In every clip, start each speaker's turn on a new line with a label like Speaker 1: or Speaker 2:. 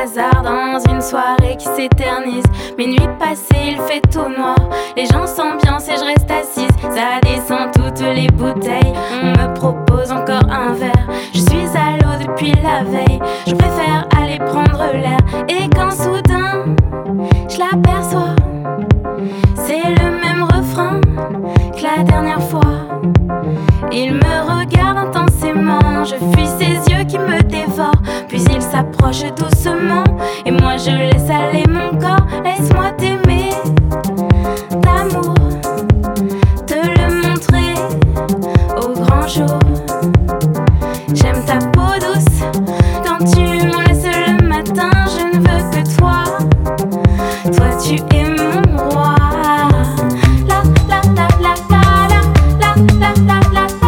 Speaker 1: hasard dans une soirée qui s'éternise. Mes nuits passées, il fait tout noir. Les gens s'ambiancent et je reste assise. Ça descend toutes les bouteilles. On me propose encore un verre. Je suis à l'eau depuis la veille. Je préfère aller prendre l'air. Et quand soudain, je l'aperçois, c'est le même refrain que la dernière fois. Il me regarde intensément, je fuis ses yeux qui me dévorent. Puis il s'approche doucement et moi je laisse aller mon corps. Laisse-moi t'aimer d'amour, te le montrer au grand jour. J'aime ta peau douce quand tu m'en laisses le matin. Je ne veux que toi, toi tu es mon roi. La la la la la la la la la la.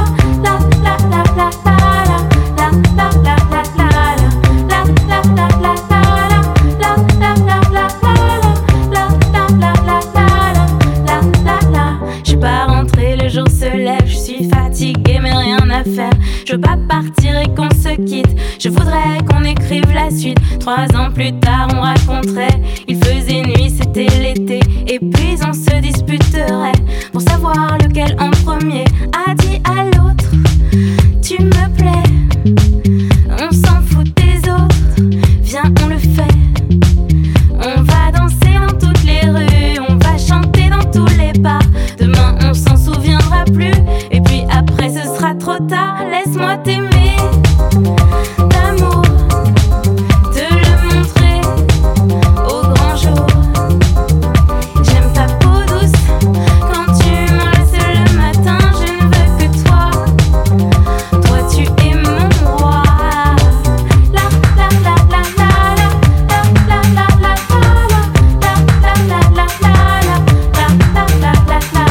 Speaker 1: Je suis fatiguée mais rien à faire. Je veux pas partir et qu'on se quitte. Je voudrais qu'on écrive la suite. 3 ans plus tard on raconterait. Il faisait nuit, c'était l'été. Et puis on se disputerait pour savoir lequel en premier a dit à l'autre tu me plais. On s'en fout des autres, viens on le fait. On va danser dans toutes les rues, on va chanter dans tous les bars. Demain on s'en souviendra plus. Et puis après ce sera trop tard. Laisse-moi t'aimer d'amour, te le montrer au grand jour. J'aime ta peau douce quand tu m'en laisses le matin. Je ne veux que toi, toi tu es mon roi. La la la la la la la la la la la la la la la la la la la la.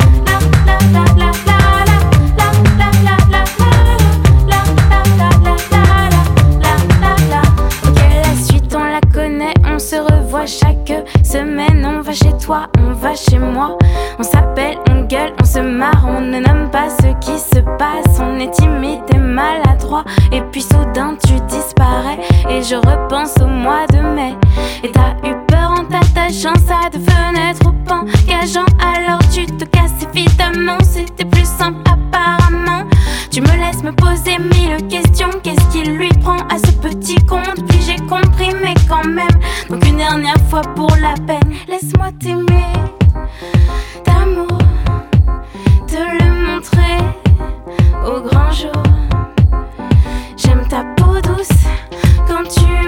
Speaker 1: Chaque semaine on va chez toi, on va chez moi. On s'appelle, on gueule, on se marre. On ne nomme pas ce qui se passe. On est timide et maladroit. Et puis soudain tu disparais. Et je repense au mois de mai. Et t'as eu peur en t'attachant. Ça devenait trop engageant. Alors tu te casses évidemment. C'était plus simple apparemment. Tu me laisses me poser 1000 questions. Qu'est-ce qui lui prend à ce petit compte? Puis j'ai compris mais quand même. Donc une dernière fois pour la peine, laisse-moi t'aimer d'amour, te le montrer au grand jour. J'aime ta peau douce quand tu